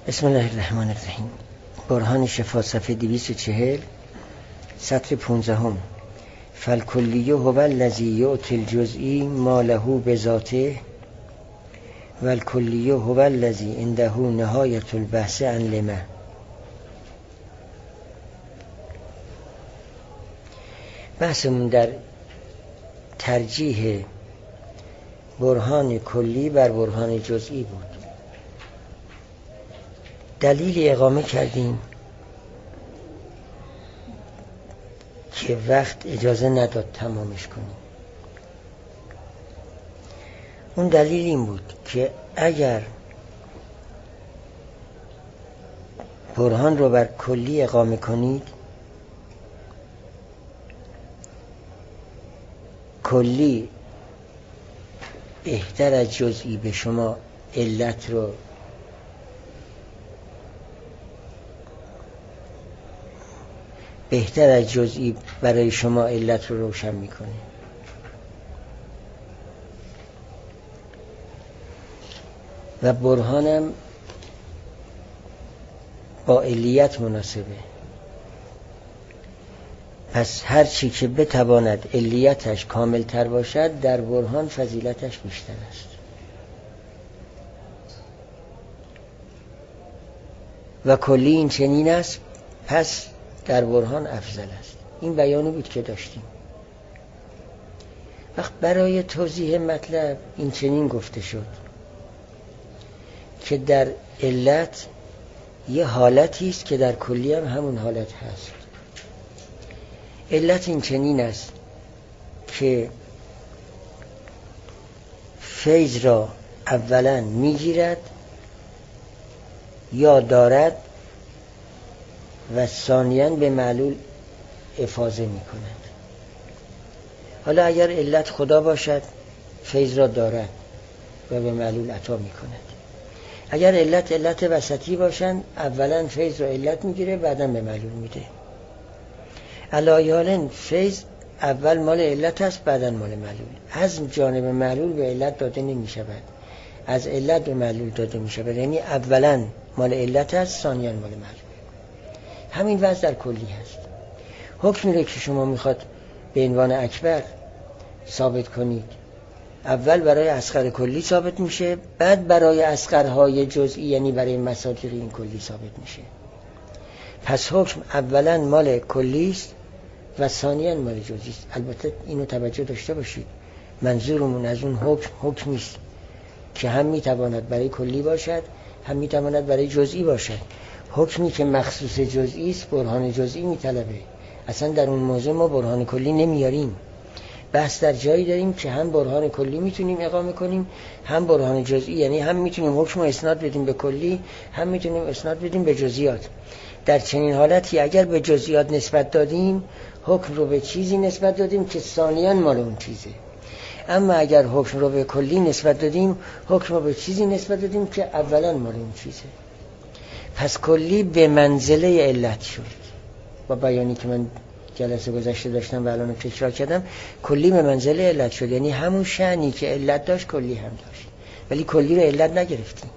بسم الله الرحمن الرحیم. برهان شفا صفحه 240 سطر 15. فالکلیه هو الذی یعطی الجزئی ما له بذاته والکلیه هو الذی عنده نهایة البحث عن لما. بحثمون در ترجیح برهان کلی بر برهان جزئی بود. دلیل اقامه کردیم که وقت اجازه نداد تمامش کنیم. اون دلیل این بود که اگر برهان رو بر کلی اقامه کنید، کلی بهتر از جزئی به شما علت رو بهتر از جزئی برای شما علت رو روشن میکنه و برهانم با علیت مناسبه. پس هر چی که بتواند علیتش کامل تر باشد در برهان فضیلتش بیشتر است و کلی این چنین است، پس در برهان افضل است. این بیانی بود که داشتیم. وقت برای توضیح مطلب این چنین گفته شد که در علت یه حالتی است که در کلی هم همون حالت هست. علت این چنین است که فیض را اولا میگیرد یا دارد و ثانیاً به معلول افاضه می کند. حالا اگر علت خدا باشد فیض را دارد و به معلول عطا می کند. اگر علت وسطی باشند اولا فیض را علت می گیره بعداً به معلول می ده. علایالن فیض اول مال علت است بعداً مال معلول. از جانب معلول به علت داده نمی شود، از علت به معلول داده می شود. یعنی اولا مال علت است ثانیاً مال معلول. همین وضع در کلی هست. حکمی رو که شما میخواد به عنوان اکبر ثابت کنید اول برای اصغر کلی ثابت میشه، بعد برای اصغرهای جزئی یعنی برای مصادیق این کلی ثابت میشه. پس حکم اولا مال کلی است و ثانیاً مال جزئی است. البته اینو توجه داشته باشید، منظورمون از اون حکمی است که هم میتواند برای کلی باشد هم میتواند برای جزئی باشد. حکمی که مخصوص جزئی است برهان جزئی میطلبه. اصلا در اون موضوع ما برهان کلی نمیاریم. بحث در جایی داریم که هم برهان کلی میتونیم اقامه کنیم هم برهان جزئی، یعنی هم میتونیم حکم رو اسناد بدیم به کلی هم میتونیم اسناد بدیم به جزئیات. در چنین حالتی اگر به جزئیات نسبت دادیم حکم رو به چیزی نسبت دادیم که ثانیاً مال اون چیزه. اما اگر حکم رو به کلی نسبت دادیم حکم رو به چیزی نسبت دادیم که اولا مال اون چیزه. پس کلی به منزله علت شد. با بیانی که من جلسه گذشته داشتم و الان تکرار کردم، کلی به منزله علت شد. یعنی همون شأنی که علت داشت کلی هم داشت، ولی کلی رو علت نگرفتیم.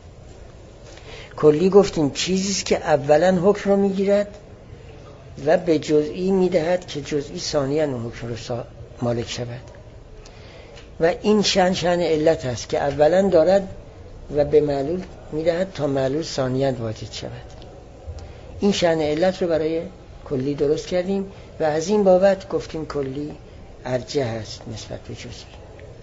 کلی گفتیم چیزیست که اولا حکم رو میگیرد و به جزئی میدهد که جزئی ثانیاً اون حکم رو مالک شود و این شأن علت هست که اولا دارد و به معلول میدهد تا معلول ثانیاً واجد شود. این شأن علت رو برای کلی درست کردیم و از این بابت گفتیم کلی ارجح است نسبت به جزئی.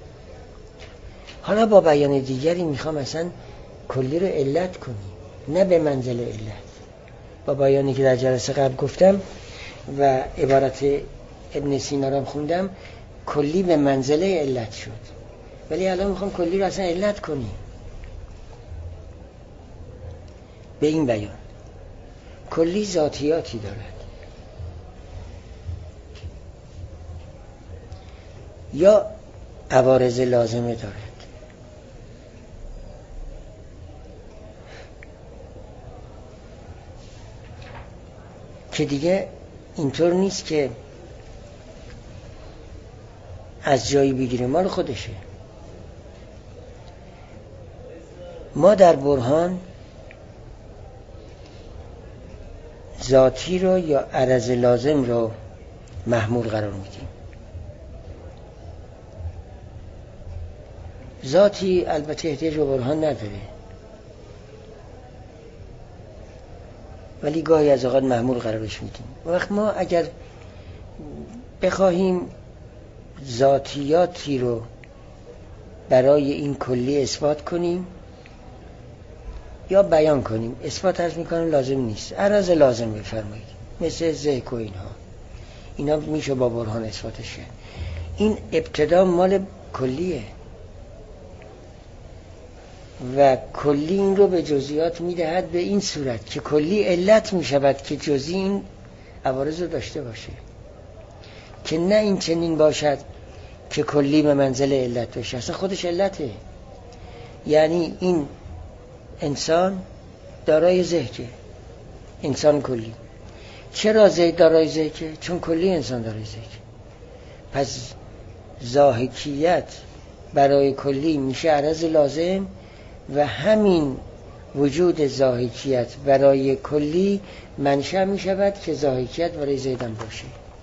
حالا با بیان دیگری میخوام اصلا کلی رو علت کنیم، نه به منزله علت. با بیانی که در جلسه قبل گفتم و عبارت ابن سینا رو خوندم، کلی به منزله علت شد، ولی الان میخوام کلی رو اصلا علت کنیم. به این بیان کلی ذاتیاتی دارد یا عوارض لازمه دارد. که دیگه اینطور نیست که از جایی بگیره، مال خودشه. ما در برهان ذاتی رو یا عرض لازم رو محمول قرار میدیم. ذاتی البته احتیاج به برهان نداره، ولی گاهی از اوقات محمول قرارش میدیم. وقت ما اگر بخواهیم ذاتیاتی رو برای این کلی اثبات کنیم یا بیان کنیم، اثبات عرض میکنم لازم نیست، عرض لازم بفرمایید، مثل ذکر و اینا میشه با برهان اثباتش کرد. این ابتدا مال کلیه و کلی این رو به جزئیات میدهد به این صورت که کلی علت میشود که جزئی این عوارض رو داشته باشه، که نه این چنین باشد که کلی به منزل علت باشه. اصلا خودش علته. یعنی این انسان دارای ذهنه، انسان کلی. چرا زید دارای ذهنه؟ چون کلی انسان دارای ذهنه. پس ضاحکیت برای کلی میشه عرض لازم و همین وجود ضاحکیت برای کلی منشأ میشود که ضاحکیت برای زیدم باشه.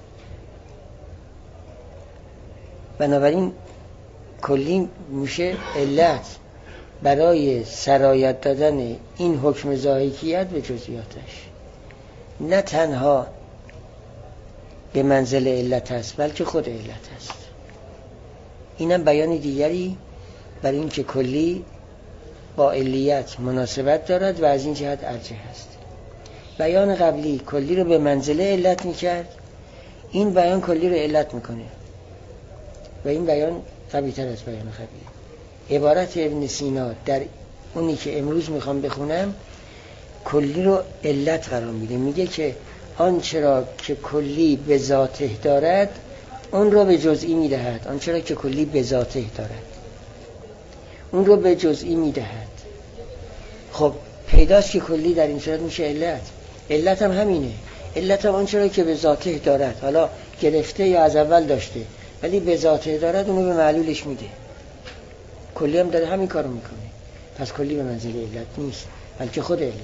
بنابراین کلی میشه علت برای سرایت دادن این حکم ضاحکیت به جزئیاتش، نه تنها به منزل علت است بلکه خود علت است. اینم بیان دیگری برای این که کلی با علیت مناسبت دارد و از این جهت ارجح است. بیان قبلی کلی رو به منزله علت میکرد، این بیان کلی رو علت میکنه و این بیان قوی تر از بیان قبلی. عبارت ابن سینا در اونی که امروز میخوام بخونم کلی رو علت قرار میده، میگه که آنچه را که کلی به ذاته دارد اون رو به جزئی میدهد، آنچه را که کلی به ذاته دارد اون رو به جزئی میدهد. خب پیداست که کلی در این صورت میشه علت. علت هم همینه، علت هم آنچه را که به ذاته دارد، حالا گرفته یا از اول داشته ولی به ذاته دارد، اونو به معلولش میده. کلی هم داره همین کارو میکنه. پس کلی به منزله علت نیست بلکه خود علت.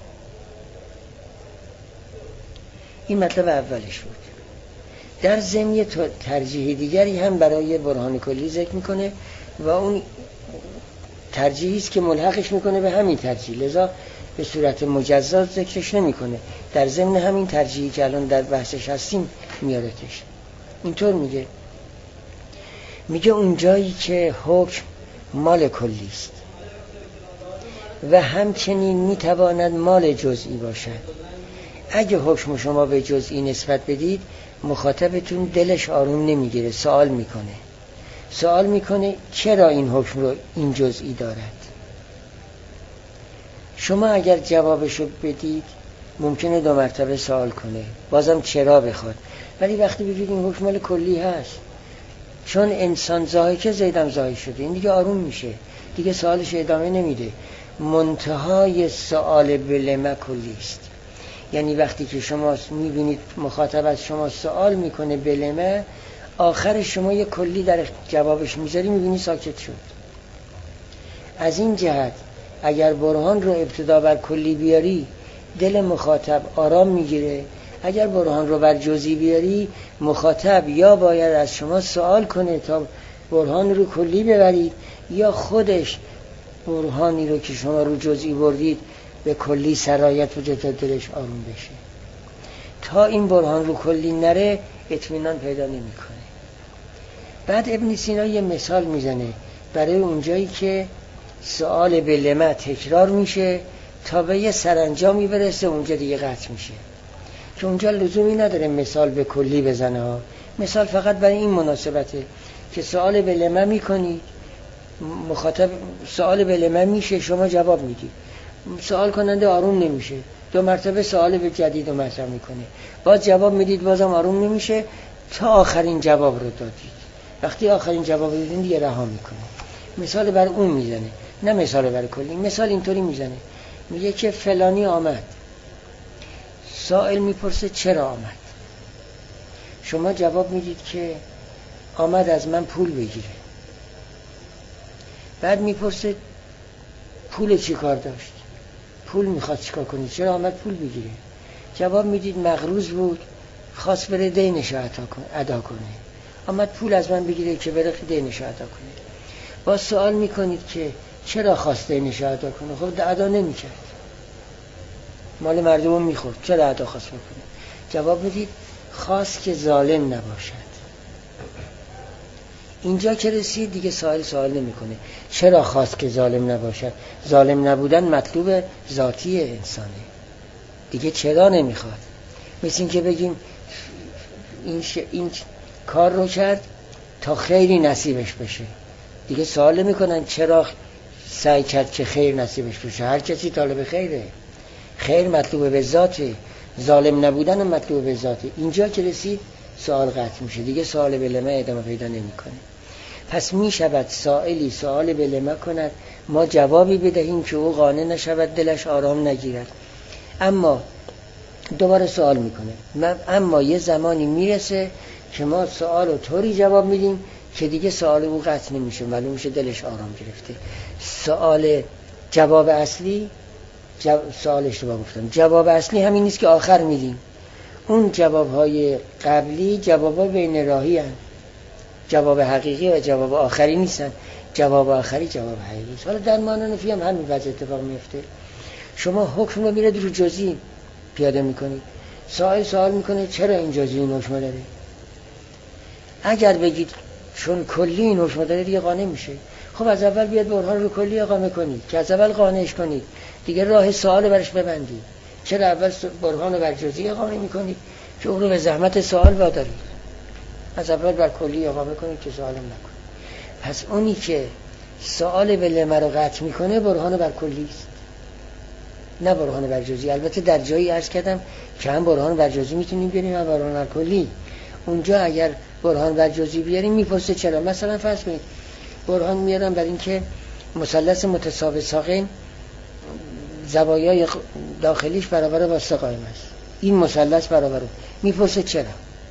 این مطلب اولش بود. در ضمن ترجیح دیگری هم برای برهان کلی ذکر میکنه و اون ترجیحی است که ملحقش میکنه به همین ترجیح، لذا به صورت مجزا ذکرش نمیکنه، در ضمن همین ترجیحی که الان در بحثش هستیم میارتش. اینطور میگه اون جایی که حکم مال کلی است و همچنین میتواند مال جزئی باشد، اگه حکم شما به جزئی نسبت بدید مخاطبتون دلش آروم نمیگیره، سوال میکنه چرا این حکم رو این جزئی دارد. شما اگر جوابشو بدید ممکنه 2 مرتبه سوال کنه، بازم چرا بخواد، ولی وقتی بگید این حکم مال کلی هست، چون انسان ضاحکه زیدم ضاحک شده، این دیگه آروم میشه، دیگه سوالش ادامه نمیده. منتهای سوال بلمه کلی است. یعنی وقتی که شما میبینید مخاطب از شما سوال میکنه بلمه، آخر شما یه کلی در جوابش میذاری، میبینی ساکت شد. از این جهت اگر برهان رو ابتدا بر کلی بیاری دل مخاطب آرام میگیره، اگر برهان رو بر جزئی بیاری مخاطب یا باید از شما سوال کنه تا برهان رو کلی ببرید، یا خودش برهانی رو که شما رو جزئی بردید به کلی سرایت و تا دلش آروم بشه. تا این برهان رو کلی نره اطمینان پیدا نمیکنه. بعد ابن سینا یه مثال میزنه برای اونجایی که سوال به لمه تکرار میشه تا به یه سرانجامی برسه، اونجا دیگه قطع میشه، که اونجا لزومی نداره مثال به کلی بزنه ها. مثال فقط برای این مناسبته که سوال به لمه میکنی، مخاطب سوال به لمه میشه، شما جواب میدید، سوال کننده آروم نمیشه، 2 مرتبه سوال به جدید رو مطرح میکنه، باز جواب میدید بازم آروم نمیشه تا آخرین جواب رو دادید. وقتی آخرین جواب رو دادید دیگه رها میکنه. مثال بر اون میزنه، نه مثال بر کلی. مثال اینطوری میزنه، میگه که فلانی آمد، سائل میپرسه چرا آمد، شما جواب میدید که آمد از من پول بگیره. بعد میپرسه پول چی کار داشت، پول میخواد چیکار کنی، چرا آمد پول بگیره. جواب میدید مقروض بود، خواست بره دینش ادا کنه، آمد پول از من بگیره که بره دینش ادا کنه. با سوال میکنید که چرا خواست دینش ادا کنه؟ خب ادا نمیکرد، مال مردم میخورد، چرا ادا خواست بکنه؟ جواب میدید خواست که ظالم نباشد. اینجا که رسید دیگه سوال نمیکنه چرا خواست که ظالم نباشد. ظالم نبودن مطلوب ذاتی انسانه دیگه، چرا نمیخواد. مثل این که بگیم این کار رو کرد تا خیری نصیبش بشه، دیگه سوال نمیکنن چرا سعی کرد که خیر نصیبش بشه. هر کسی طالب خیره، خیر مطلوب به ذاته، ظالم نبودن مطلوب به ذاته. اینجا که رسید سوال قطع میشه، دیگه سوال به لمه ادامه پیدا نمیکنه. پس میشود سائلی سوال به لمه کند، ما جوابی بدهیم که او قانع نشود، دلش آرام نگیرد. اما دوباره سوال میکنه، اما یه زمانی میرسه که ما سوال رو طوری جواب میدیم که دیگه سوال او قطع نمیشه، معلوم میشه دلش آرام گرفته. سوال جواب اصلی سوال اشتباه گفتم، جواب اصلی همین نیست که آخر میدیم. اون جوابهای قبلی جوابای بین راهی هستند، جواب حقیقی و جواب آخری نیستن. جواب آخری جواب حقیقی است. حالا در معنی نفی هم همین وضع اتفاق میفته. شما حکم رو میره رو جزئی پیاده میکنید، سوال میکنه چرا این جزئی این حکم داره. اگر بگید چون کلی این حکم داره دیگه قانع میشه. خب از اول بیاد برهان رو کلی اقامه کنید که از اول قانعش کنید، دیگه راه سوال برش ببندید. چرا اول برهان رو بر جزئی اقامه میکنید که اون رو به زحمت سوال وادارید؟ از اول بر کلی اقامه کنید که سوالم نکنید. پس اونی که سوال به لمه رو قطع میکنه برهان بر کلی است، نه برهان بر جزئی. البته در جایی عرض کردم که هم برهان بر جزئی میتونیم بیاریم هم برهان بر کلی. اونجا اگر برهان بر جزئی بیاریم میپرسه چرا. مثلا فرض کنید برهان میارم بر این که مثلث متساوی ساقین زوایای داخلیش برابر با سه قائم است، این مثلث برابره، میپرسه چرا.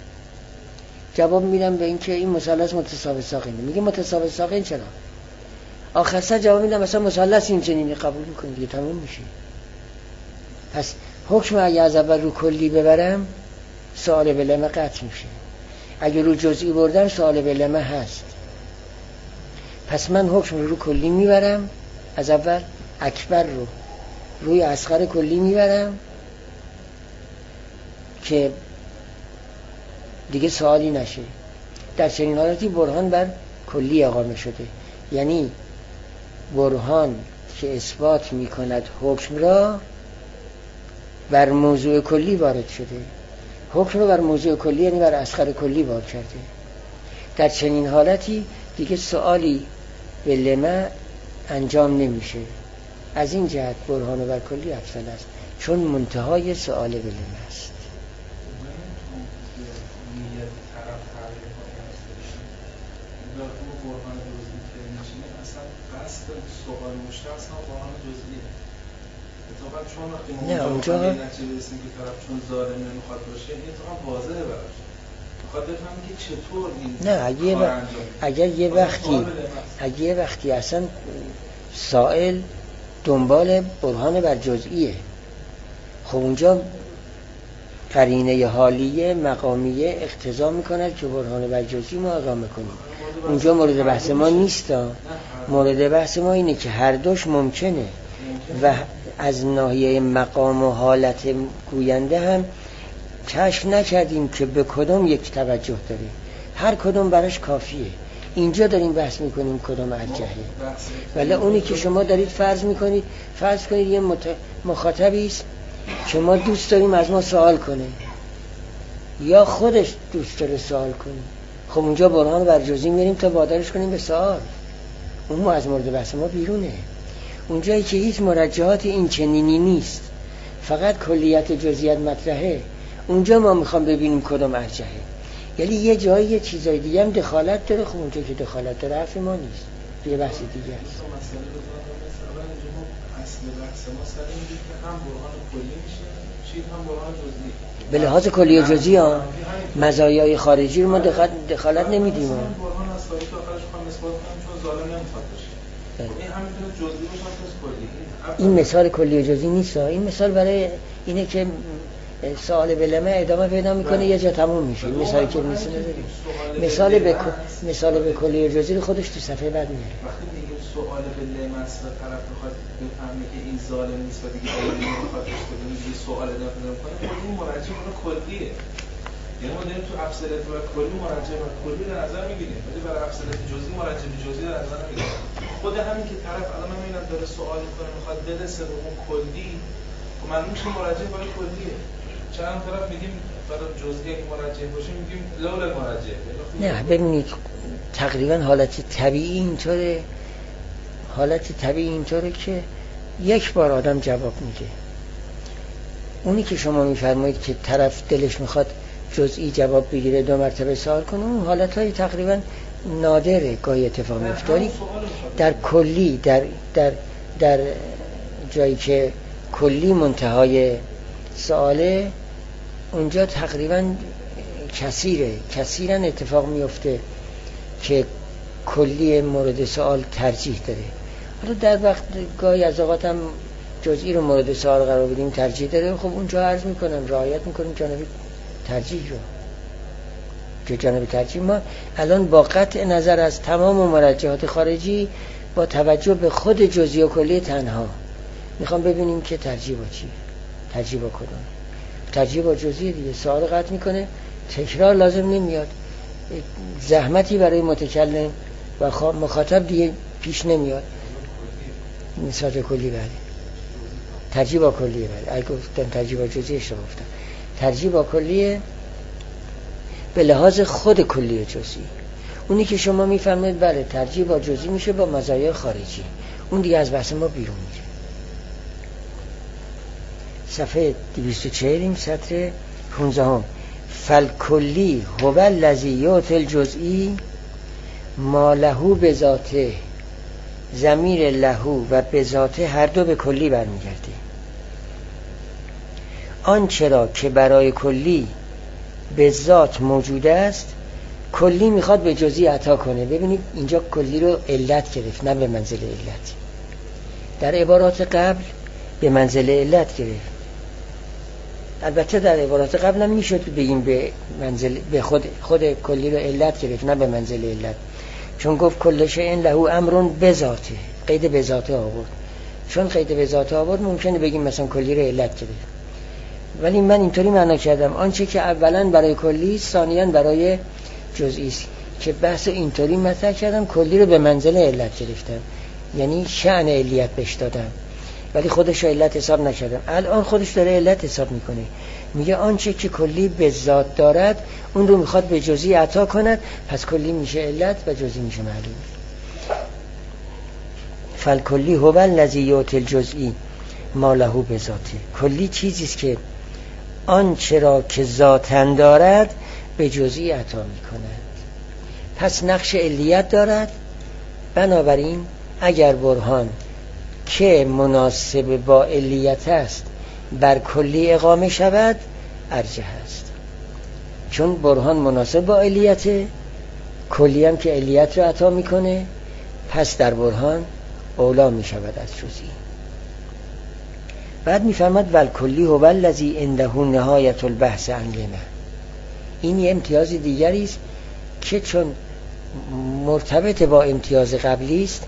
جواب میدم به این که این مثلث متساوی ساقینه. میگه متساوی ساقین چرا؟ آخر سر جواب میدم مثلا مثلث این چنینی، قبول میکنه دیگه تموم میشه. پس حکم اگه از اول رو کلی ببرم سوال به لمه قطع میشه، اگه رو جزئی بردم سوال به لمه هست. پس من حکم رو کلی میبرم، از اول اکبر رو روی اصغر کلی میبرم که دیگه سوالی نشه. در چنین حالتی برهان بر کلی اقامه شده، یعنی برهان که اثبات میکند حکم را بر موضوع کلی وارد شده. حکم رو بر موضوع کلی یعنی بر اصغر کلی وارد کرده. در چنین حالتی دیگه سوالی به لمه انجام نمیشه. از این جهت برهان بر کلی افضل است، چون منتهای سوال به لمه است. نه اونجا چون ظالم نمیخواد باشه این اتفاقا واضحه براش، میخواد بفهمه که چطور این نه اگه یه وقتی اصلا سائل دنبال برهان بر جزئیه، خب اونجا قرینه حالیه مقامیه اقتضا میکنه که برهان بر جزئی ما اقامه کنیم. اونجا مورد بحث ما نیست. مورد بحث ما اینه که هر دوش ممکنه و از ناحیه مقام و حالت گوینده هم کشف نکردیم که به کدوم یک توجه داره، هر کدوم براش کافیه. اینجا داریم بحث میکنیم کدوم ارجحه. ولی اونی که شما دارید فرض کنید یه مخاطبی است که ما دوست داریم از ما سوال کنه یا خودش دوست داره سوال کنه، خب اونجا برهان بر جزئی میاریم تا وادارش کنیم به سوال. اون ما از مورد بحث ما بیرونه. اونجایی که هیچ مرجحات این چنینی نیست، فقط کلیت جزئیات مطرحه، اونجا ما میخوام ببینیم کدوم ارجحه. یعنی یه جایی یه چیزای دیگه هم دخالت داره، خب اونجا که دخالت داره حرف ما نیست، یه بحث دیگه است. به لحاظ کلی و جزئی ها مزایای خارجی رو ما دخالت نمیدیم. این مثال کلی و جزئی نیست. این مثال برای اینه که سوال بلمه ادامه پیدا میکنه یه جا تموم میشه. مثالی که مثال به کلی جزئی رو خودش تو صفحه بعد میاره. وقتی میگیم سوال بلمه است و طرف بخواد بفهمه که این ظالم نیست و دیگه علمی نمیخواد بشه سوال ادامه نمیکنه، خود این مراجعه اون کلیه. یعنی ما داریم تو افضلیت و کلی مراجعه و کلی در نظر میگیریم، ولی برای افضلیت جزئی مراجعه به جزئی در نظر نمیگیریم. خود همین که طرف الان من میبینم داره سوال میکنه میخواد برسه به اون کلی، خب معلومه که مراجعه برای کلیه. چند طرف میگیم برای جزئی که مراجعه باشه میگیم لول مراجعه. نه ببینید تقریبا حالت طبیعی اینطوره که یک بار آدم جواب میده. اونی که شما میفرمایید که طرف دلش میخواد جزئی جواب بگیره 2 مرتبه سوال کنه، اون حالتهای تقریبا نادره گاهی اتفاق میفته. در کلی در جایی که کلی منتهای سواله، اونجا تقریبا کثیرا اتفاق میفته که کلی مورد سوال ترجیح داره. حالا در وقت گاهی از اوقات هم جزئی رو مورد سوال قرار بدیم ترجیح داره، خب اونجا عرض میکنم رعایت میکنیم جانب ترجیح رو. که جانب ترجیح ما الان با قطع نظر از تمام مرجحات خارجی با توجه به خود جزئی و کلی تنها میخوام ببینیم که ترجیح با چی؟ ترجیح با کدوم؟ ترجیح با جزئی دیگه. سوال قطع میکنه، تکرار لازم نمیاد، زحمتی برای متکلم و مخاطب دیگه پیش نمیاد. مثال کلی بله. ترجیح با کلیه بله. اگه گفتم ترجیح با جزئی اشتباه گفتم. ترجیح با کلیه به لحاظ خود کلیه جزئی. اونی که شما میفهمید بله ترجیح با جزئی میشه با مزایای خارجی، اون دیگه از بحث ما بیرون میره. صفحه 240 سطر 15. فالکلی هو الذی یؤتی الجزئی ما له بذاته. ضمیر له و بذاته هر دو به کلی برمیگرده. آنچه را که برای کلی به ذات موجود است کلی میخواد به جزئی عطا کنه. ببینید اینجا کلی رو علت گرفت، نه به منزله علت. در عبارات قبل به منزله علت گرفت. البته در عبارات قبل هم میشد بگیم به خود کلی رو علت گرفت، نه به منزله علت، چون گفت کل شیء له امر بذاته، قید بذاته آورد. چون قید بذاته آورد ممکنه بگیم مثلا کلی رو علت گرفت، ولی من اینطوری معنا کردم آنچه که اولا برای کلی ثانیاً برای جزئی است، که بحث اینطوری مطرح کردم کلی رو به منزله علت گرفتم، یعنی شأن علیت بهش دادم، ولی خودش رو علت حساب نکردم. الان خودش داره علت حساب میکنه، میگه آنچه که کلی به ذات دارد اون رو میخواد به جزئی عطا کند، پس کلی میشه علت و جزئی میشه معلول. فالکلی هو الذی یؤتی الجزئی ما له بذاته. کلی چیزی است که آنچه را که ذاتاً دارد به جزئی عطا میکند، پس نقش علیت دارد. بنابراین اگر برهان که مناسب با علیت است بر کلی اقامه شود ارجح است. چون برهان مناسب با علیت، کلی هم که علیت را عطا میکنه، پس در برهان اولا میشود از جزئی. بعد میفهمد والکلی هو الذی عنده نهایت البحث عن لما. این یه امتیاز دیگری است که چون مرتبط با امتیاز قبلی است،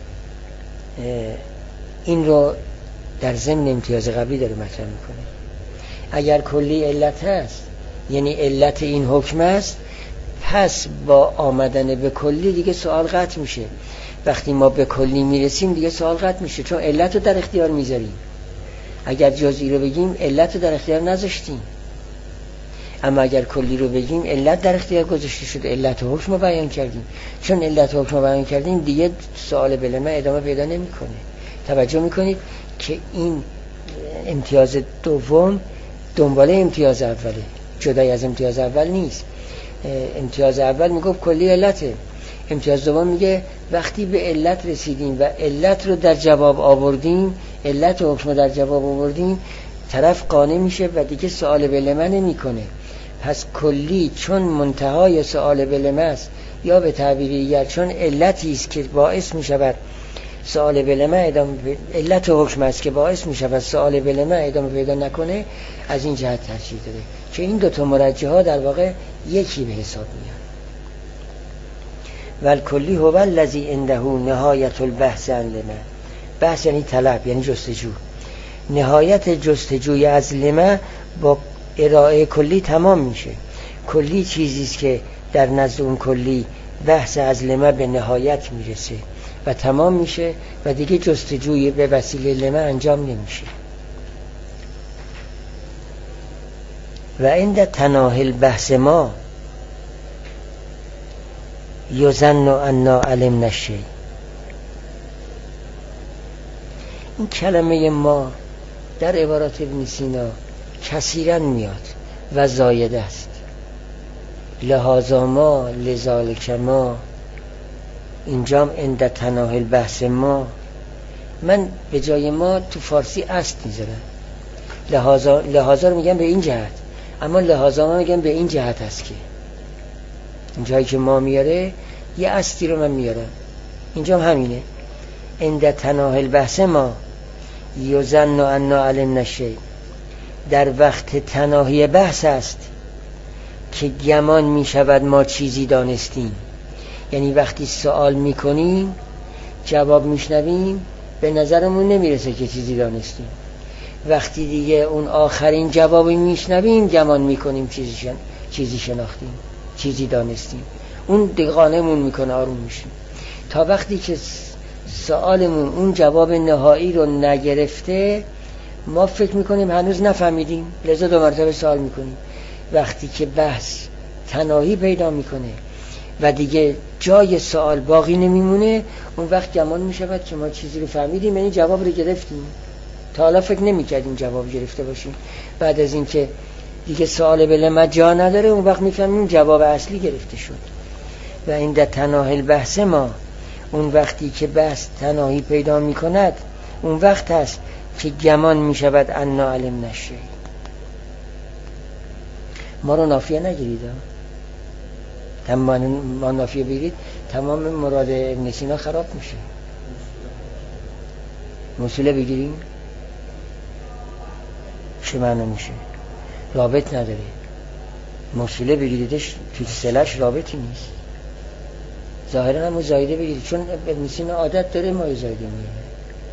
این رو در ضمن امتیاز قبلی داره مطرح میکنه. اگر کلی علت هست یعنی علت این حکم است، پس با آمدن به کلی دیگه سوال قطع میشه. وقتی ما به کلی میرسیم دیگه سوال قطع میشه، چون علت رو در اختیار میذاریم. اگر جزئی رو بگیم علت رو در اختیار نذاشتیم، اما اگر کلی رو بگیم علت در اختیار گذاشته شده، علت حکم رو بیان کردیم. چون علت حکم رو بیان کردیم دیگه سوال بلمه ادامه پیدا نمیکنه. توجه میکنید که این امتیاز دوم دنباله امتیاز اوله، جدای از امتیاز اول نیست. امتیاز اول میگفت کلی علته، امتیاز دوم میگه وقتی به علت رسیدیم و علت رو در جواب آوردیم، علت و حکم رو در جواب آوردیم، طرف قانع میشه و دیگه سوال بلمه نمیکنه. پس کلی چون منتهای سوال بلمه است، یا به تعبیر دیگر چون علتی است که باعث میشود سؤال بلمه ادامه علت حکم است که باعث می شود سؤال بلمه ادامه پیدا نکنه، از این جهت ترجیح داده که این دو تا مرجح ها در واقع یکی به حساب میاد. والکلی هو الذی عنده نهایت البحث عن لمه. بحث یعنی طلب، یعنی جستجو. نهایت جستجوی از لمه با ارائه کلی تمام میشه. کلی چیزی است که در نزد اون کلی بحث از لمه به نهایت میرسه و تمام میشه و دیگه جستجوی به وسیله لمه انجام نمیشه. و عند تناهی البحث ما یظن انا علمنا الشیء. این کلمه ما در عبارات ابن سینا کثیرا میاد و زاید است. لهذا ما، لذالک ما، اینجام عند تناهی البحث ما. من به جای ما تو فارسی است میذارم. لهذا رو میگم به این جهت، اما لهذا ما میگم به این جهت است که این جایی که ما میاره یه استی رو من میارم، اینجام همینه. عند تناهی البحث ما یظن انا علمنا الشیء. در وقت تناهی بحث است که گمان می شود ما چیزی دانستیم. یعنی وقتی سوال میکنیم جواب میشنویم به نظرمون نمیرسه که چیزی دانستیم. وقتی دیگه اون آخرین جوابی میشنویم گمان میکنیم چیزی شناختیم، چیزی دانستیم. اون دیگه قانعمون میکنه، آروم میشیم. تا وقتی که سوالمون اون جواب نهایی رو نگرفته ما فکر میکنیم هنوز نفهمیدیم، لذا دو مرتبه سوال میکنیم. وقتی که بحث تناهی پیدا میکنه و دیگه جای سوال باقی نمیمونه، اون وقت گمان میشود که ما چیزی رو فهمیدیم، یعنی جواب رو گرفتیم. تا حالا فکر نمیکردیم جواب گرفته باشیم. بعد از اینکه دیگه سوال بلمه جا نداره، اون وقت میفهمیم جواب اصلی گرفته شد. و این در تناهی البحث ما، اون وقتی که بحث تناهی پیدا میکند، اون وقت هست که گمان میشود انا علمنا الشیء. ما رو نافیه نگیرید، ما نافیه بگیرید تمام مراد ابن سینا خراب میشه. موصوله بگیریم چه معنا میشه؟ رابط نداره. موصوله بگیریدش تو صله‌اش رابطی نیست. ظاهرا همون زایده بگیرید، چون ابن سینا عادت داره ما زایده میگیره.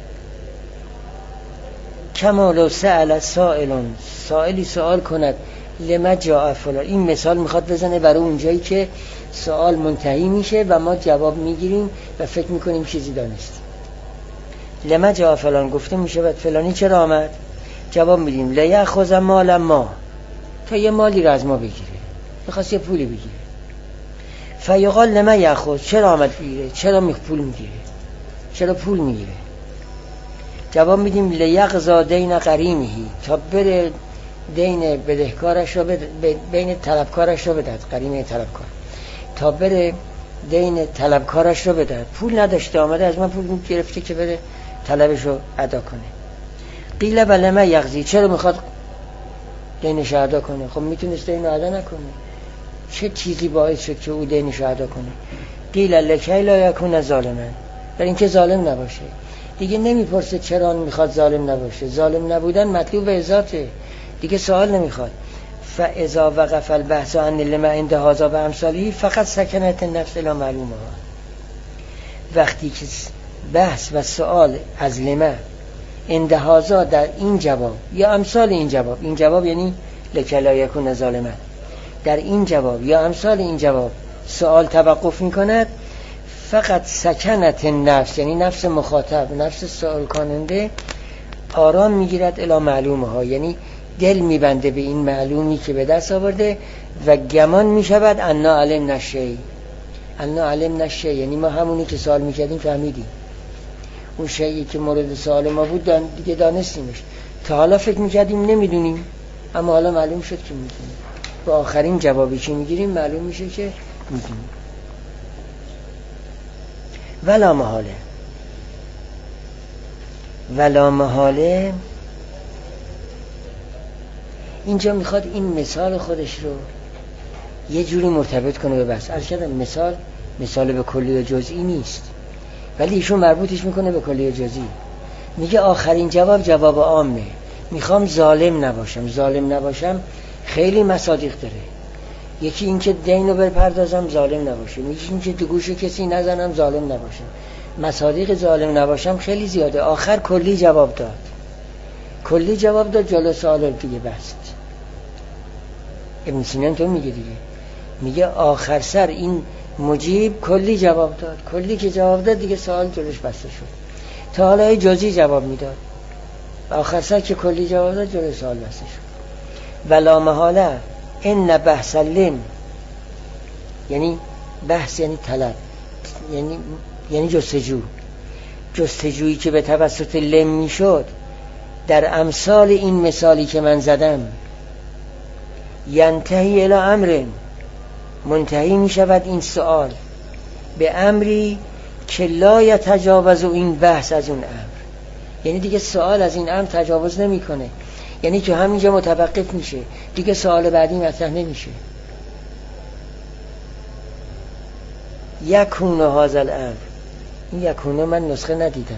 کما لو سأل سائلی سوال کند لما جاء فلان. این مثال میخواد بزنه برای اون جایی که سوال منتهی میشه و ما جواب میگیریم و فکر میکنیم چیزی دانستیم. لما جاء فلان گفته میشه بعد فلانی چرا آمد؟ جواب میدیم لیأخذ مال ما، تا یه مالی رو از ما بگیره، میخواست یه پولی بگیره. فیقال لما یأخذ، چرا آمد بگیره؟ چرا پول میگیره؟ چرا پول میگیره؟ جواب میدیم لیقضی دین غریمه، تا بره دین بدهکارش رو بین طلبکارش رو بدهد. غریمه طلبکار، تا بره دین طلبکارش رو بدهد. پول نداشته، آمده از من پول گرفته که بره طلبش رو ادا کنه. قیل بلما یقضی، چرا میخواد دینش ادا کنه؟ خب میتونست دین ادا نکنه. چه چیزی باعث شد که او دینش ادا کنه؟ قیل لکی لا یکون ظالما، برای اینکه ظالم نباشه. دیگه نمیپرسه چرا میخواد ظالم نباشه. ظالم نبودن مطلوب به ذاته، دیگه سوال نمیخواد. فاذا وقف البحث عن لما عند هذا و امثاله فقط سکنت النفس الی معلومه. وقتی که بحث و سوال از لما عند هذا در این جواب یا امثال این جواب یعنی لکی لا یکون ظالما، در این جواب یا امثال این جواب سوال توقف میکند، فقط سکنت النفس یعنی نفس مخاطب، نفس سوال کننده آرام میگیرد الی معلومه ها، یعنی دل میبنده به این معلومی که به دست آورده و گمان میشود انا علمنا الشیء. انا علمنا الشیء یعنی ما همونی که سوال میکردیم فهمیدیم، اون شیئی که مورد سوال ما بود دیگه دانستیمش. تا حالا فکر میکردیم نمیدونیم، اما حالا معلوم شد که میدونیم. با آخرین جوابی که میگیریم معلوم میشه که میدونیم. ولا محاله اینجا میخواد این مثال خودش رو یه جوری مرتبط کنه به بحث. عرض کردم مثال به کلی و جزئی نیست، ولی ایشون مربوطش میکنه به کلیه جزئی. میگه آخرین جواب جواب عامه. میخوام ظالم نباشم خیلی مصادیق داره. یکی این که دینو بپردازم ظالم نباشم، یکی این که تو گوش کسی نزنم ظالم نباشم. مصادیق ظالم نباشم خیلی زیاده. آخر کلی جواب داد جلو سوال دیگه بست. ابن سینا تو میگه دیگه، میگه آخر سر این مجیب کلی جواب داد. کلی که جواب داد دیگه سوال جلوش بسته شد. تا حالا جزئی جواب میداد، آخر سر که کلی جواب داد جلوی سوال بسته شد. ولا محاله ان بحث اللم، یعنی بحث یعنی طلب، یعنی جستجویی که به توسط لم میشد در امثال این مثالی که من زدم، ینتهی الی امر، منتهی میشود این سوال به امری که لا یتجاوز این بحث از اون امر. یعنی دیگه سوال از این امر تجاوز نمیکنه، یعنی تو همینجا متوقف میشه، دیگه سوال بعدی مطرح نمیشه. یکون هذا الامر، این یکون من نسخه ندیدم،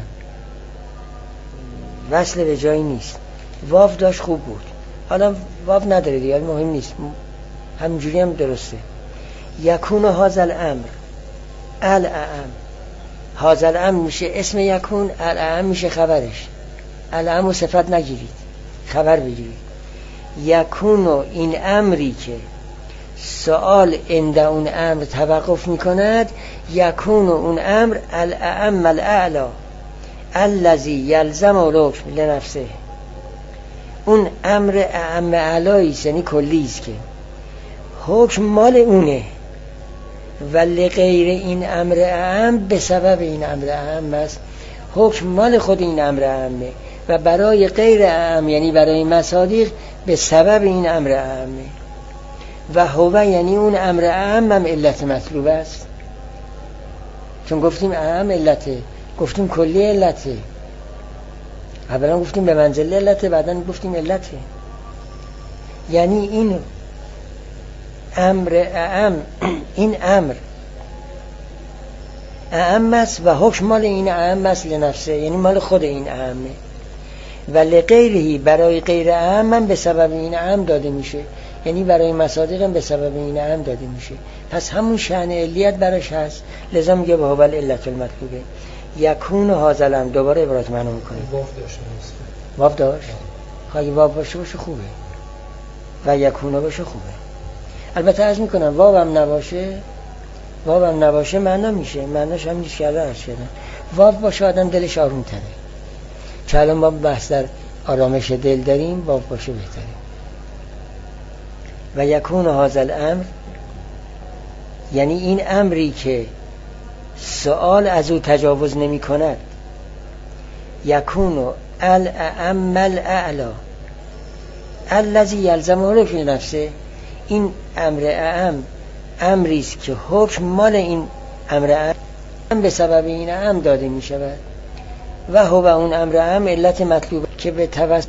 وصل به جایی نیست. واو داشت خوب بود، حالا واو نداره دیگه مهم نیست، همینجوری هم درسته. یکون هذا الامر، الاعم، هذا الامر میشه اسم یکون، الاعم میشه خبرش. الاعم و صفت نگیرید، خبر بگیرید. یکون این امری که سوال عند اون امر توقف میکند، یکون اون امر الاعم الاعلا الذی یلزم الحکم لنفسه، اون امر اعم اعلاییست، یعنی کلیست که حکم مال اونه، ولی غیر این امر اعم به سبب این امر اعم است، حکم مال خود این امر اعمه و برای غیر اعم یعنی برای مصادیق به سبب این امر اعمه. و هو یعنی اون امر اعم هم علت مطلوب است، چون گفتیم اعم علته، گفتیم کلی علته، اولا گفتیم به منزله علته، بعدا گفتیم علته. یعنی این امر اعم، این امر اعم است و حکم مال این اعم است لنفسه، یعنی مال خود این اعمه. ولی غیرهی برای غیر اعم هم به سبب این اعم داده میشه، یعنی برای مصادیق هم به سبب این اعم داده میشه. پس همون شأن علیت براش هست، لذا میگه به هو العلت المطلوبه. یکون هذا الامر، دوباره عبارت معنی میکنه. واو داشت، خواهی واو باشه خوبه و یکون باشه خوبه. البته عرض میکنم واو هم نباشه معنا میشه، معناش هم نیست که عرض شدن. واو باشه آدم دلش آروم تره، چون الان ما بحث در آرامش دل داریم، واو باشه بهتره. و یکون هذا الامر یعنی این امری که سوال از او تجاوز نمی کند، یکون الاعم الاعلا الذی یلزمه فی نفسه، این امر اعم امری است که حکم مال این امر اعم به سبب این اعم داده می شود و هو اون امر اعم علت مطلوب که به توسط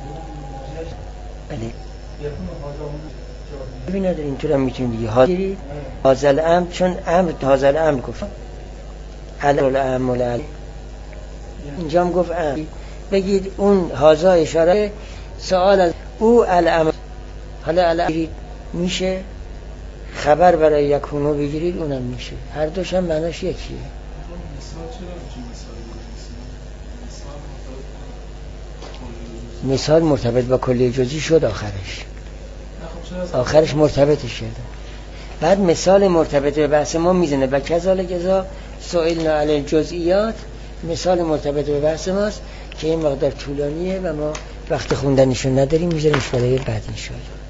ببینید اینطور هم میتونید بگید هذا الامر، چون امر هذا الامر گفت الامر اینجا هم گفت امر، بگید اون هذا اشاره سوال از او الامر. حالا الامر میشه خبر برای یکونو بگیرید، اونم میشه، هر دوش هم معناش یکیه. مثال مرتبط با کلی جزئی شد، آخرش مرتبطش شد. بعد مثال مرتبط به بحث ما میزنه و کذالک اذا سئلنا علی الجزئیات، مثال مرتبط به بحث ماست که این مقدار طولانیه و ما وقت خوندنشون نداریم، میذاریمش برای بعد ان شاء الله.